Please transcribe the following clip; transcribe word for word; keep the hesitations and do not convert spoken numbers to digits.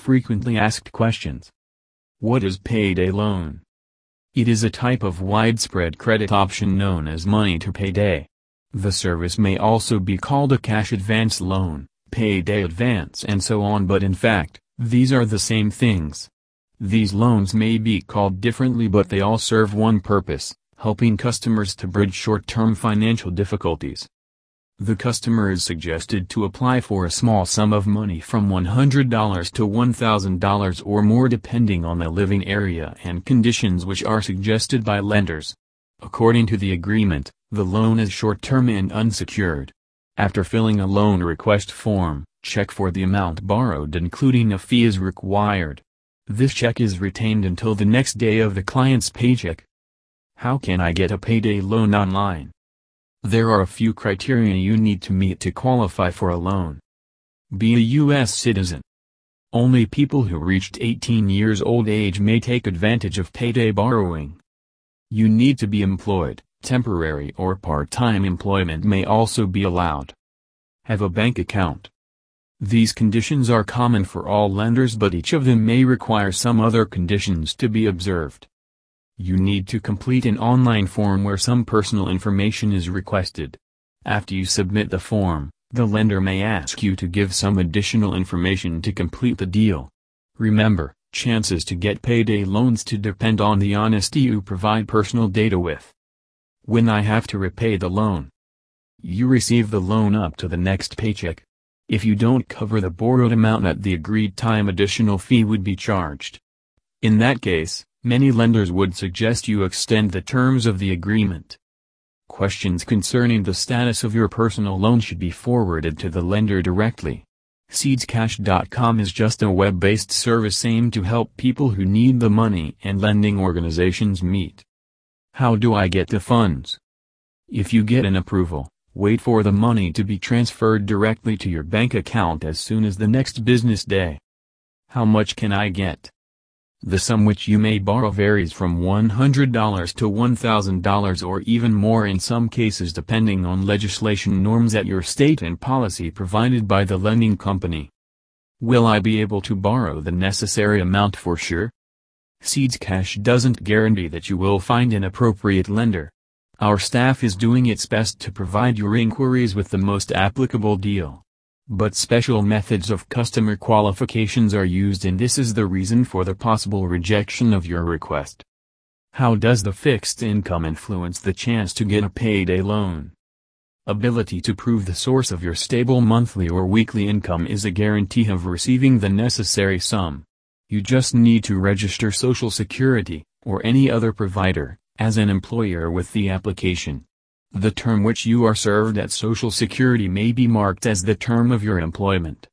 Frequently asked questions. What is payday loan? It is a type of widespread credit option known as money to payday. The service may also be called a cash advance loan, payday advance and so on, but in fact, these are the same things. These loans may be called differently, but they all serve one purpose: helping customers to bridge short-term financial difficulties. The customer is suggested to apply for a small sum of money from one hundred dollars to one thousand dollars or more, depending on the living area and conditions which are suggested by lenders. According to the agreement, the loan is short-term and unsecured. After filling a loan request form, check for the amount borrowed including a fee is required. This check is retained until the next day of the client's paycheck. How can I get a payday loan online? There are a few criteria you need to meet to qualify for a loan. Be a U S citizen. Only people who reached eighteen years old age may take advantage of payday borrowing. You need to be employed. Temporary or part-time employment may also be allowed. Have a bank account. These conditions are common for all lenders, but each of them may require some other conditions to be observed. You need to complete an online form where some personal information is requested. After you submit the form, the lender may ask you to give some additional information to complete the deal. Remember, chances to get payday loans to depend on the honesty you provide personal data with. When I have to repay the loan. You receive the loan up to the next paycheck. If you don't cover the borrowed amount at the agreed time, additional fee would be charged. In that case, many lenders would suggest you extend the terms of the agreement. Questions concerning the status of your personal loan should be forwarded to the lender directly. Seeds Cash dot com is just a web-based service aimed to help people who need the money and lending organizations meet. How do I get the funds? If you get an approval, wait for the money to be transferred directly to your bank account as soon as the next business day. How much can I get? The sum which you may borrow varies from one hundred dollars to one thousand dollars or even more in some cases, depending on legislation norms at your state and policy provided by the lending company. Will I be able to borrow the necessary amount for sure? Seeds Cash doesn't guarantee that you will find an appropriate lender. Our staff is doing its best to provide your inquiries with the most applicable deal. But special methods of customer qualifications are used, and this is the reason for the possible rejection of your request. How does the fixed income influence the chance to get a payday loan? Ability to prove the source of your stable monthly or weekly income is a guarantee of receiving the necessary sum. You just need to register Social Security, or any other provider, as an employer with the application. The term which you are served at Social Security may be marked as the term of your employment.